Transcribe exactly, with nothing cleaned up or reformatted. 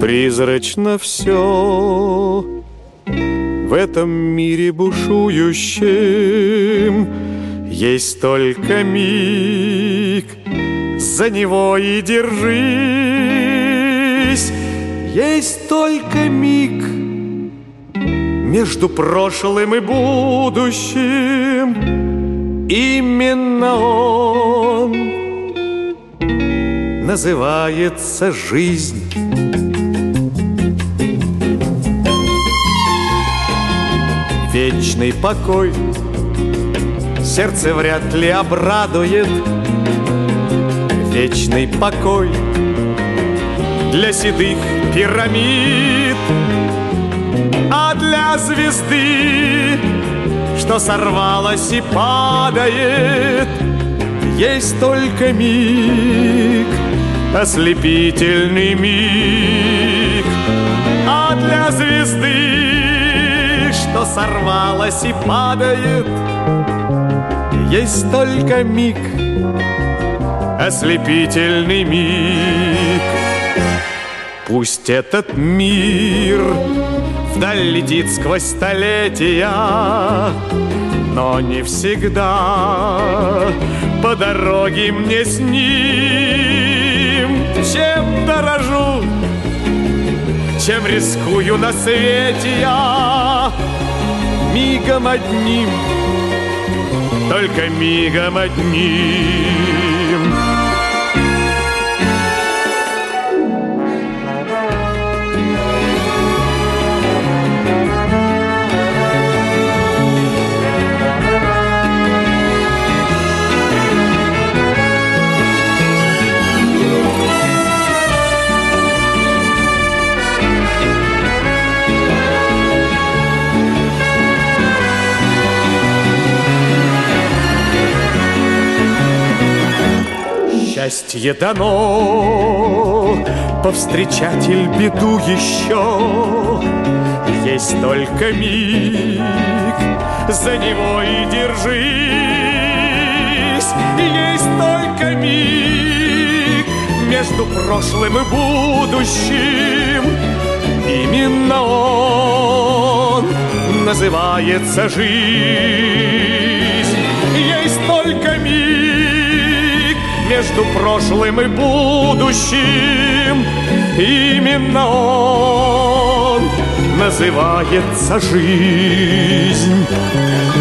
Призрачно все в этом мире бушующем. Есть только миг, за него и держись. Есть только миг между прошлым и будущим. Именно он называется жизнь. Вечный покой сердце вряд ли обрадует. Вечный покой для седых пирамид, а для звезды, что сорвалась и падает, есть только миг, ослепительный миг. А для звезды, что сорвалась и падает, есть только миг, ослепительный миг. Пусть этот мир вдаль летит сквозь столетия, но не всегда по дороге мне с ним. Чем дорожу, чем рискую на свете я, мигом одним, только мигом одним. Счастье дано повстречать иль беду еще. Есть только миг, за него и держись. Есть только миг между прошлым и будущим. Именно он называется жизнь. Есть только миг между прошлым и будущим. Именно он называется жизнь.